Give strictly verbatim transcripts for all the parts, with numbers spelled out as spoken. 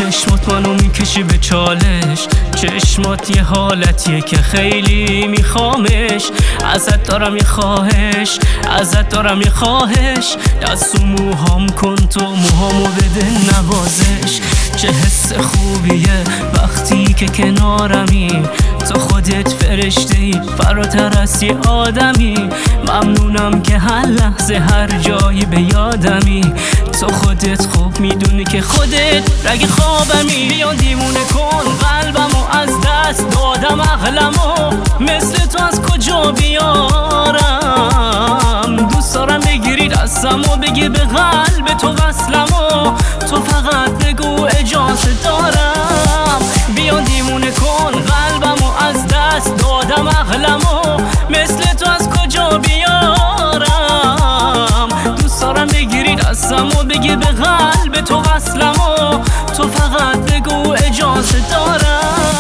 چشمات منو میکشی به چالش، چشمات یه حالتیه که خیلی میخوامش. ازت دارم یه خواهش، ازت دارم یه خواهش، دست و موهام کن تو، موهامو بده نوازش. چه حس خوبیه وقتی که کنارمی، تو خودت فرشته‌ای فراتر از یه آدمی. ممنونم که هر لحظه هر جایی به یادمی، تو خودت خوب میدونی که خودت رگ خوابمی. بیا دیوونه کن قلبمو، از دست دادم عقلمو، مثل تو از کجا بیارم؟ دوست دارم بگیری دستمو، بگی به قلب تو وصلمو، تو فقط بگو اجازه دارم. بیا دیوونه کن قلبمو، از دست دادم عقلمو، مثل تو از کجا بیارم؟ دوست دارم بگیری دستمو، بگی به قلب تو وصلمو، تو فقط بگو اجازه دارم.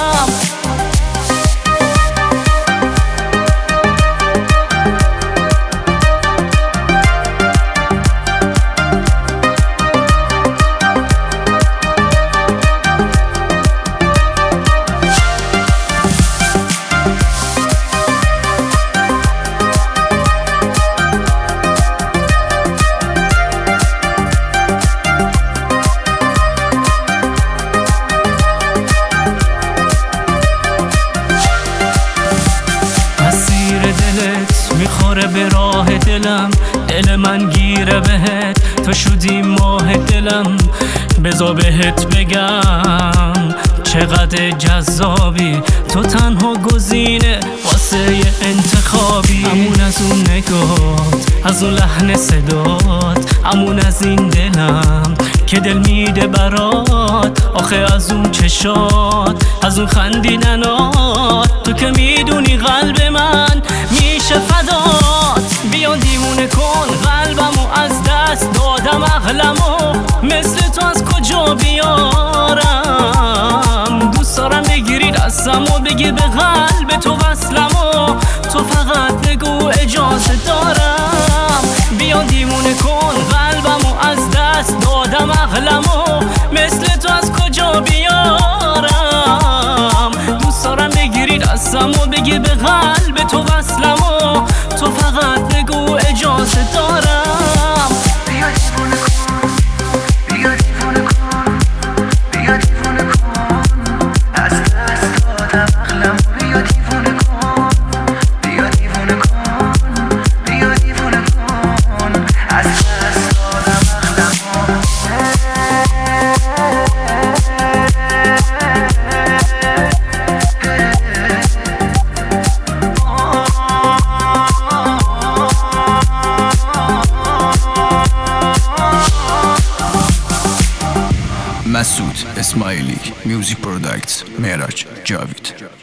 دلت میخوره به راه دلم، دل من گیره بهت، تو شدی ماه دلم. بذار بهت بگم چقدر جذابی، تو تنها گزینه واسه انتخابی. امون از اون نگات، از اون لحن صدات، امون از این دلم که دل میده برات. آخه از اون چشات، از اون خندیدنات، تو که میدونی قلب من میشه فدات. بیا دیوونه کن قلبمو، از دست دادم عقلمو، مثل تو از کجا بیارم؟ دوست دارم بگیری دستمو، بگی به قلب تو وصلمو، تو فقط بگو اجازه دارم. بیا دیوونه کن قلبمو، از دست دادم عقلمو، مثل تو از کجا بیارم؟ دوست دارم بگیری دستمو، بگی به قلب تو وصلمو، تو فقط بگو اجازه دارم. بیا دیوونه کن، بیا دیوونه کن، بیا دیوونه کن، از دست دادم عقلمو. بیا دیوونه کن، بیا دیوونه کن، بیا دیوونه کن، از دست دادم عقلمو. مسعود اسماعیلی، میوزیک پروداکتس، معراج جاوید.